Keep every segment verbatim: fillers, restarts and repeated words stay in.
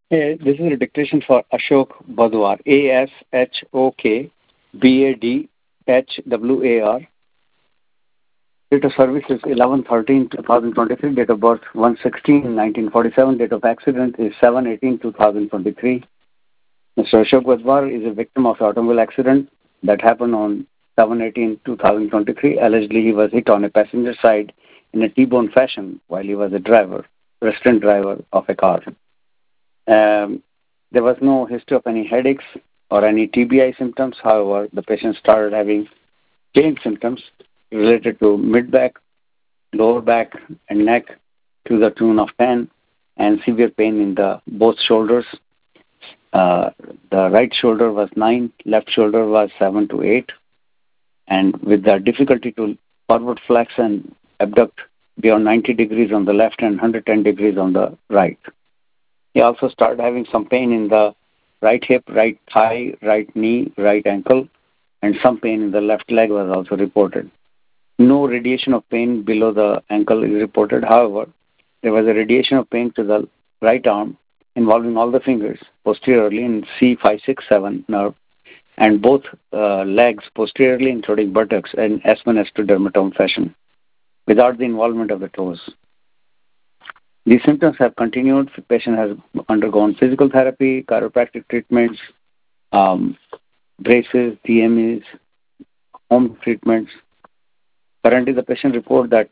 Hey, this is a dictation for Ashok Badwar. A S H O K B A D H W A R. Date of service is eleven thirteen twenty twenty-three. Date of birth one sixteen nineteen forty-seven. Date of accident is seven eighteen twenty twenty-three. Mister Ashok Badwar is a victim of an automobile accident that happened on seven eighteen twenty twenty-three. Allegedly, he was hit on a passenger side in a T-bone fashion while he was a driver, resident driver of a car. Um, there was no history of any headaches or any T B I symptoms. However, the patient started having pain symptoms related to mid-back, lower back, and neck to the tune of ten, and severe pain in the both shoulders. Uh, the right shoulder was nine, left shoulder was seven to eight, and with the difficulty to forward flex and abduct beyond ninety degrees on the left and one hundred ten degrees on the right. He also started having some pain in the right hip, right thigh, right knee, right ankle, and some pain in the left leg was also reported. No radiation of pain below the ankle is reported. However, there was a radiation of pain to the right arm involving all the fingers posteriorly in C five six seven nerve and both uh, legs posteriorly, including buttocks and S one S two dermatome fashion, without the involvement of the toes. These symptoms have continued. The patient has undergone physical therapy, chiropractic treatments, um, braces, D M Es, home treatments. Currently, the patient reports that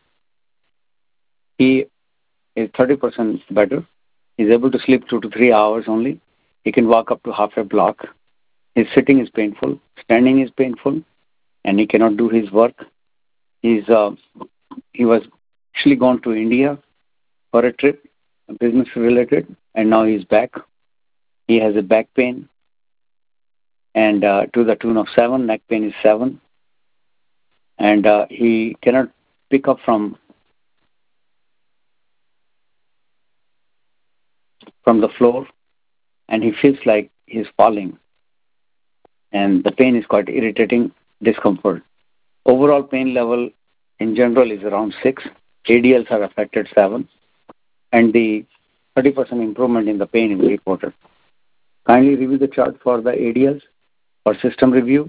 he is thirty percent better. He's able to sleep two to three hours only. He can walk up to half a block. His sitting is painful, standing is painful, and he cannot do his work. He's uh, he was actually gone to India for a trip, business related, and now he's back. He has a back pain, and uh, to the tune of seven, neck pain is seven, and uh, he cannot pick up from from the floor, and he feels like he's falling, and the pain is quite irritating, discomfort. Overall pain level in general is around six. A D Ls are affected seven, and the thirty percent improvement in the pain is reported. Kindly review the chart for the A D Ls for system review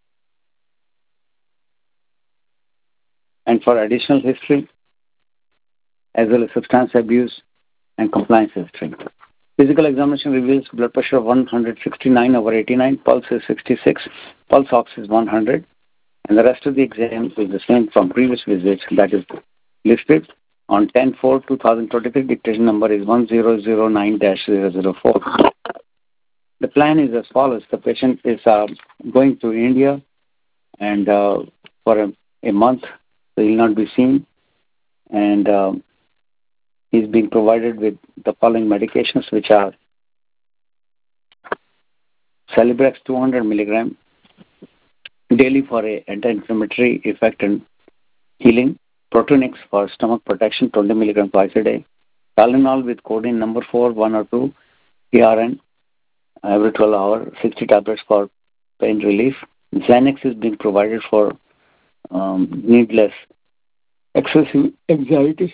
and for additional history, as well as substance abuse and compliance history. Physical examination reveals blood pressure of one sixty-nine over eighty-nine, pulse is sixty-six, pulse ox is one hundred, and the rest of the exam is the same from previous visits, that is listed on ten four twenty twenty-three. Dictation number is one zero zero nine dash zero zero four. The plan is as follows. The patient is uh, going to India and uh, for a, a month, so he will not be seen, and uh, he's being provided with the following medications, which are Celebrex two hundred milligram daily for a anti-inflammatory effect and healing, Protonix for stomach protection twenty milligram twice a day, Tylenol with codeine number four, one or two, P R N every twelve hours, sixty tablets for pain relief. Xanax is being provided for um, needless excessive anxiety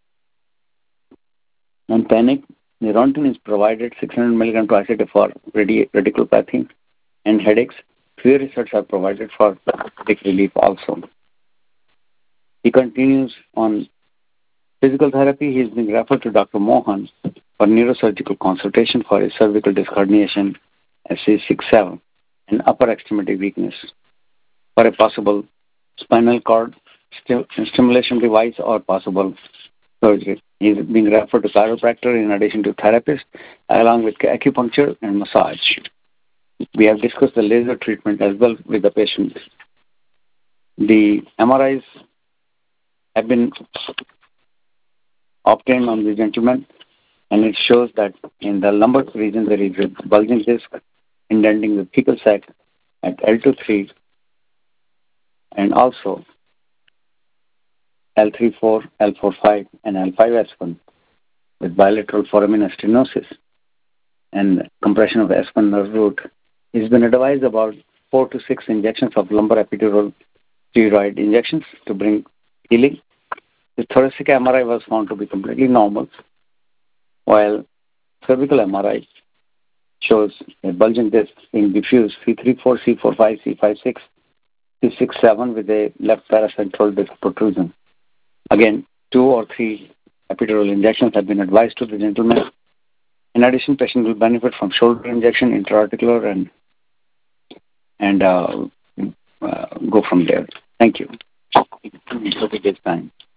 and panic. Neurontin is provided six hundred milligram twice a day for radi- radiculopathy and headaches. Few results are provided for headache relief also. He continues on physical therapy. He is being referred to Doctor Mohan for neurosurgical consultation for a cervical disc herniation, S C six seven, and upper extremity weakness for a possible spinal cord st- stimulation device or possible surgery. He is being referred to chiropractor in addition to therapist, along with acupuncture and massage. We have discussed the laser treatment as well with the patient. The M R Is have been obtained on the gentleman, and it shows that in the lumbar region there is a bulging disc indenting the thecal sac at L two three and also L three four, L four five, and L five S one with bilateral foramen stenosis and compression of S one nerve root. He's been advised about four to six injections of lumbar epidural steroid injections to bring healing. The thoracic M R I was found to be completely normal, while cervical M R I shows a bulging disc in diffuse C three four, C four five, C five six, C six seven with a left paracentral disc protrusion. Again, two or three epidural injections have been advised to the gentleman. In addition, patient will benefit from shoulder injection, intra-articular, and and uh, uh, go from there. Thank you. It took this time.